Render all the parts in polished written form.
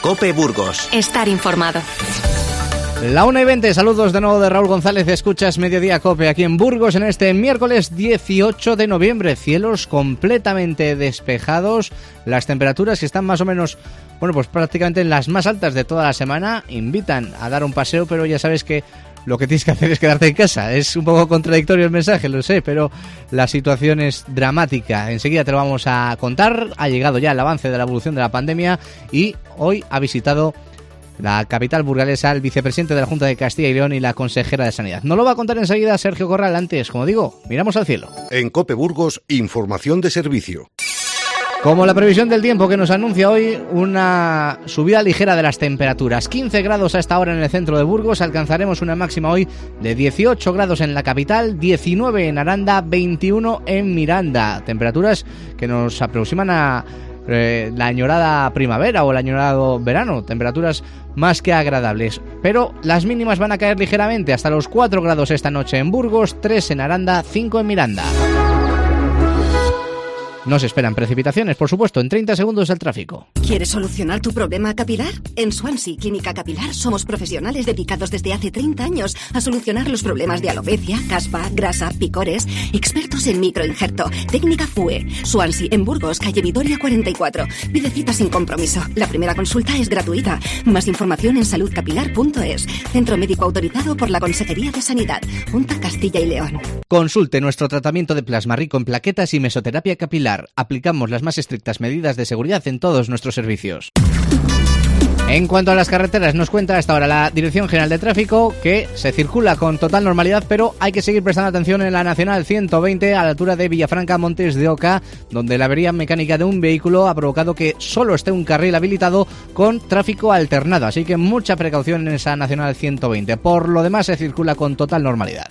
COPE Burgos. Estar informado. La 1:20, saludos de nuevo de Raúl González, escuchas Mediodía COPE aquí en Burgos en este miércoles 18 de noviembre, cielos completamente despejados, las temperaturas que están más o menos, pues prácticamente en las más altas de toda la semana, invitan a dar un paseo, pero ya sabes que lo que tienes que hacer es quedarte en casa. Es un poco contradictorio el mensaje, lo sé, pero la situación es dramática. Enseguida te lo vamos a contar, ha llegado ya el avance de la evolución de la pandemia y hoy ha visitado la capital burgalesa, el vicepresidente de la Junta de Castilla y León y la consejera de Sanidad. Nos lo va a contar enseguida Sergio Corral. Antes, como digo, miramos al cielo. En COPE Burgos, información de servicio. Como la previsión del tiempo que nos anuncia hoy, una subida ligera de las temperaturas. 15 grados a esta hora en el centro de Burgos, alcanzaremos una máxima hoy de 18 grados en la capital, 19 en Aranda, 21 en Miranda. Temperaturas que nos aproximan a la añorada primavera o el añorado verano, temperaturas más que agradables, pero las mínimas van a caer ligeramente hasta los 4 grados esta noche en Burgos, 3 en Aranda, 5 en Miranda. No se esperan precipitaciones, por supuesto. En 30 segundos el tráfico. ¿Quieres solucionar tu problema capilar? En Swansea Clínica Capilar somos profesionales dedicados desde hace 30 años a solucionar los problemas de alopecia, caspa, grasa, picores. Expertos en microinjerto. Técnica FUE. Swansea, en Burgos, calle Vitoria 44. Pide cita sin compromiso. La primera consulta es gratuita. Más información en saludcapilar.es. Centro médico autorizado por la Consejería de Sanidad. Junta Castilla y León. Consulte nuestro tratamiento de plasma rico en plaquetas y mesoterapia capilar. Aplicamos las más estrictas medidas de seguridad en todos nuestros servicios. En cuanto a las carreteras, nos cuenta hasta ahora la Dirección General de Tráfico que se circula con total normalidad, pero hay que seguir prestando atención en la Nacional 120 a la altura de Villafranca, Montes de Oca, donde la avería mecánica de un vehículo ha provocado que solo esté un carril habilitado con tráfico alternado, así que mucha precaución en esa Nacional 120. Por lo demás, se circula con total normalidad.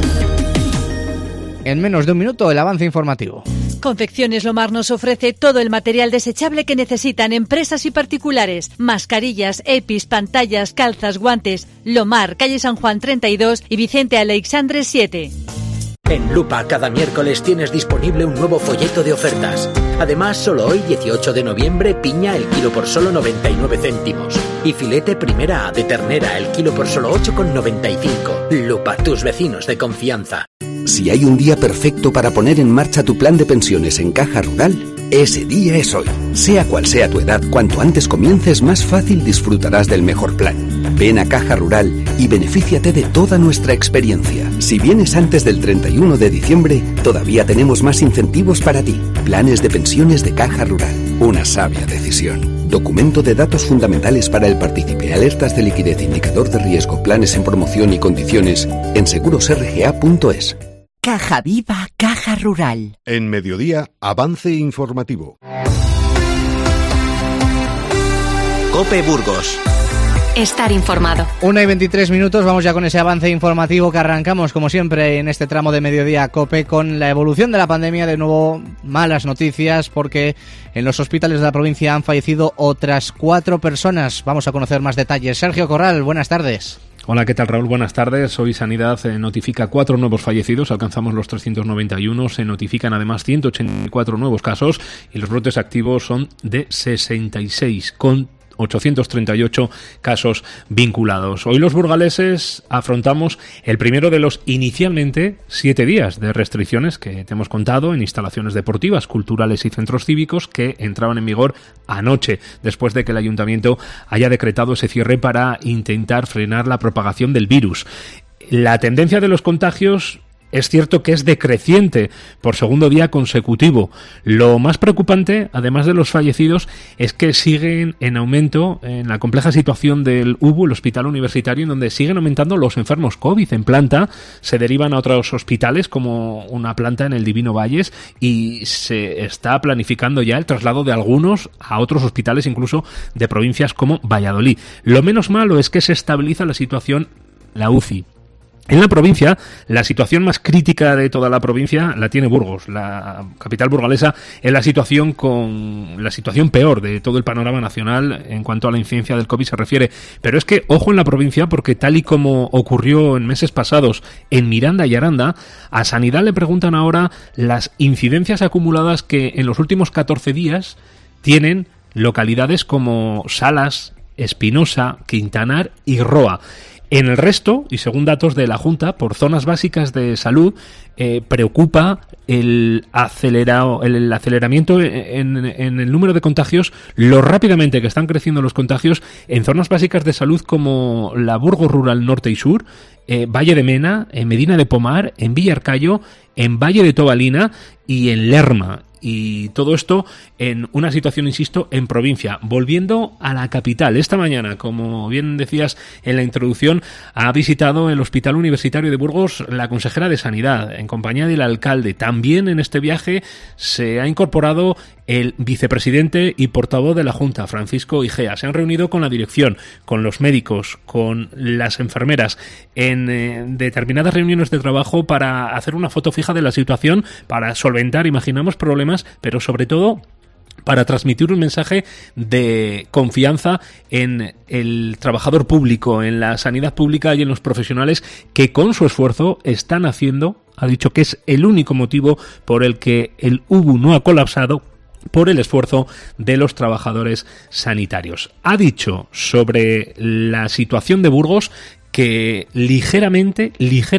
En menos de un minuto, el avance informativo. Confecciones Lomar nos ofrece todo el material desechable que necesitan empresas y particulares. Mascarillas, EPIs, pantallas, calzas, guantes. Lomar, calle San Juan 32 y Vicente Aleixandre 7. En Lupa, cada miércoles tienes disponible un nuevo folleto de ofertas. Además, solo hoy, 18 de noviembre, piña el kilo por solo 99 céntimos. Y filete primera A de ternera el kilo por solo 8,95. Lupa, tus vecinos de confianza. Si hay un día perfecto para poner en marcha tu plan de pensiones en Caja Rural, ese día es hoy. Sea cual sea tu edad, cuanto antes comiences, más fácil disfrutarás del mejor plan. Ven a Caja Rural y benefíciate de toda nuestra experiencia. Si vienes antes del 31 de diciembre, todavía tenemos más incentivos para ti. Planes de pensiones de Caja Rural. Una sabia decisión. Documento de datos fundamentales para el partícipe. Alertas de liquidez, indicador de riesgo, planes en promoción y condiciones en segurosrga.es. Caja Viva, Caja Rural. En Mediodía, avance informativo. COPE Burgos. Estar informado. 1:23, vamos ya con ese avance informativo que arrancamos como siempre en este tramo de Mediodía COPE con la evolución de la pandemia. De nuevo, malas noticias porque en los hospitales de la provincia han fallecido otras 4 personas. Vamos a conocer más detalles. Sergio Corral, buenas tardes. Hola, ¿qué tal, Raúl? Buenas tardes. Hoy Sanidad notifica 4 nuevos fallecidos, alcanzamos los 391, se notifican además 184 nuevos casos y los brotes activos son de 66, con 838 casos vinculados. Hoy los burgaleses afrontamos el primero de los inicialmente 7 días de restricciones que te hemos contado en instalaciones deportivas, culturales y centros cívicos que entraban en vigor anoche, después de que el ayuntamiento haya decretado ese cierre para intentar frenar la propagación del virus. La tendencia de los contagios es cierto que es decreciente por segundo día consecutivo. Lo más preocupante, además de los fallecidos, es que siguen en aumento en la compleja situación del UBU, el Hospital Universitario, en donde siguen aumentando los enfermos COVID en planta. Se derivan a otros hospitales, como una planta en el Divino Valles, y se está planificando ya el traslado de algunos a otros hospitales, incluso de provincias como Valladolid. Lo menos malo es que se estabiliza la situación, la UCI. En la provincia, la situación más crítica de toda la provincia la tiene Burgos. La capital burgalesa es la situación peor de todo el panorama nacional en cuanto a la incidencia del COVID se refiere. Pero es que, ojo en la provincia, porque tal y como ocurrió en meses pasados en Miranda y Aranda, a Sanidad le preguntan ahora las incidencias acumuladas que en los últimos 14 días tienen localidades como Salas, Espinosa, Quintanar y Roa. En el resto, y según datos de la Junta, por zonas básicas de salud, preocupa el aceleramiento en el número de contagios, lo rápidamente que están creciendo los contagios en zonas básicas de salud como la Burgos Rural Norte y Sur, Valle de Mena, en Medina de Pomar, en Villarcayo, en Valle de Tobalina y en Lerma. Y todo esto en una situación, insisto, en provincia. Volviendo a la capital, esta mañana, como bien decías en la introducción, ha visitado el Hospital Universitario de Burgos la consejera de Sanidad, en compañía del alcalde. También en este viaje se ha incorporado el vicepresidente y portavoz de la Junta, Francisco Igea. Se han reunido con la dirección, con los médicos, con las enfermeras, en determinadas reuniones de trabajo para hacer una foto fija de la situación, para solventar, imaginamos, problemas, pero sobre todo para transmitir un mensaje de confianza en el trabajador público, en la sanidad pública y en los profesionales que con su esfuerzo están haciendo, ha dicho que es el único motivo por el que el UBU no ha colapsado, por el esfuerzo de los trabajadores sanitarios. Ha dicho sobre la situación de Burgos que ligeramente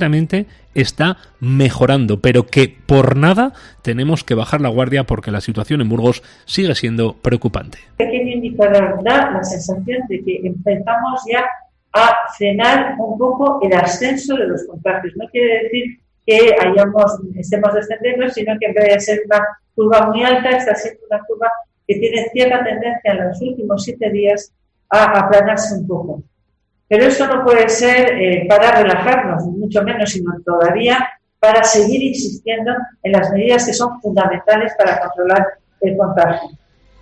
está mejorando, pero que por nada tenemos que bajar la guardia porque la situación en Burgos sigue siendo preocupante. Un pequeño indicador da la sensación de que empezamos ya a frenar un poco el ascenso de los contagios. No quiere decir que estemos descendiendo, sino que en vez de ser una curva muy alta, está siendo una curva que tiene cierta tendencia en los últimos 7 días a aplanarse un poco. Pero eso no puede ser para relajarnos, ni mucho menos, sino todavía para seguir insistiendo en las medidas que son fundamentales para controlar el contagio.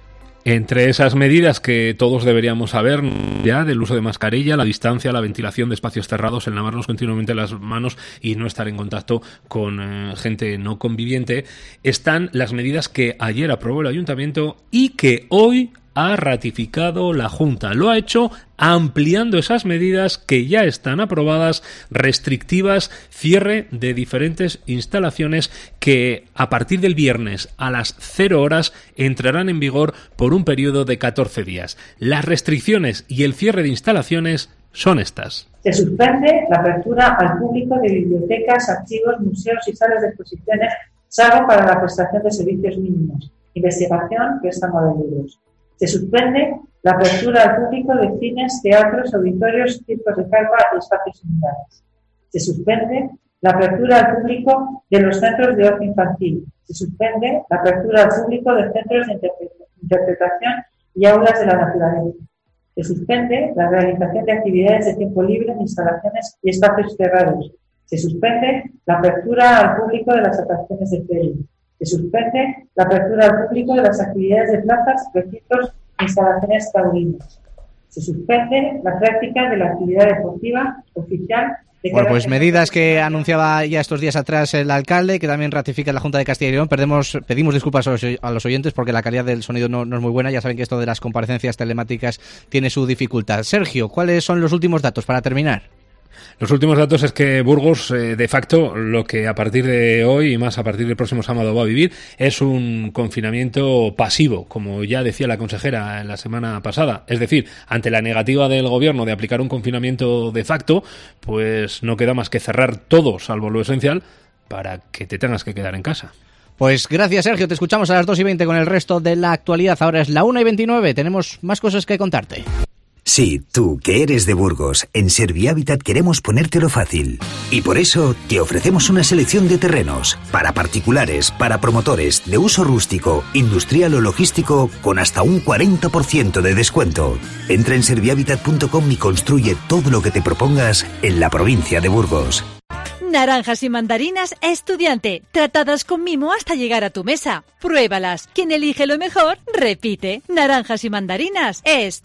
Entre esas medidas que todos deberíamos saber ya, del uso de mascarilla, la distancia, la ventilación de espacios cerrados, el lavarnos continuamente las manos y no estar en contacto con gente no conviviente, están las medidas que ayer aprobó el Ayuntamiento y que hoy ha ratificado la Junta. Lo ha hecho ampliando esas medidas que ya están aprobadas, restrictivas, cierre de diferentes instalaciones que a partir del viernes a las 0 horas entrarán en vigor por un periodo de 14 días. Las restricciones y el cierre de instalaciones son estas. Se suspende la apertura al público de bibliotecas, archivos, museos y salas de exposiciones, salvo para la prestación de servicios mínimos, investigación, préstamo de libros. Se suspende la apertura al público de cines, teatros, auditorios, circos de carpa y espacios similares. Se suspende la apertura al público de los centros de ocio infantil. Se suspende la apertura al público de centros de interpretación y aulas de la naturaleza. Se suspende la realización de actividades de tiempo libre en instalaciones y espacios cerrados. Se suspende la apertura al público de las atracciones de feria. Se suspende la apertura al público de las actividades de plazas, recintos e instalaciones taurinas. Se suspende la práctica de la actividad deportiva oficial. Bueno, pues medidas que anunciaba ya estos días atrás el alcalde, que también ratifica la Junta de Castilla y León. Pedimos disculpas a los oyentes porque la calidad del sonido no es muy buena. Ya saben que esto de las comparecencias telemáticas tiene su dificultad. Sergio, ¿cuáles son los últimos datos para terminar? Los últimos datos es que Burgos, de facto, lo que a partir de hoy y más a partir del próximo sábado va a vivir es un confinamiento pasivo, como ya decía la consejera la semana pasada. Es decir, ante la negativa del gobierno de aplicar un confinamiento de facto, pues no queda más que cerrar todo, salvo lo esencial, para que te tengas que quedar en casa. Pues gracias, Sergio. Te escuchamos a las 2:20 con el resto de la actualidad. Ahora es la 1:29. Tenemos más cosas que contarte. Sí, tú, que eres de Burgos, en Servihabitat queremos ponértelo fácil. Y por eso te ofrecemos una selección de terrenos, para particulares, para promotores, de uso rústico, industrial o logístico, con hasta un 40% de descuento. Entra en servihabitat.com y construye todo lo que te propongas en la provincia de Burgos. Naranjas y mandarinas Estudiante, tratadas con mimo hasta llegar a tu mesa. Pruébalas. Quien elige lo mejor, repite. Naranjas y mandarinas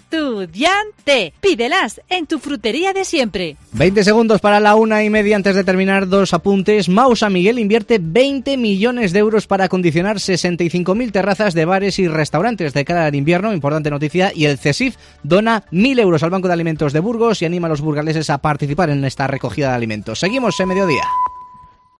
Estudiante. Pídelas en tu frutería de siempre. 20 segundos para la 1:30 antes de terminar. 2 apuntes. Mau San Miguel invierte 20 millones de euros para acondicionar 65.000 terrazas de bares y restaurantes de cara al invierno. Importante noticia. Y el CESIF dona 1.000 euros al Banco de Alimentos de Burgos y anima a los burgaleses a participar en esta recogida de alimentos. Seguimos en Mediodía.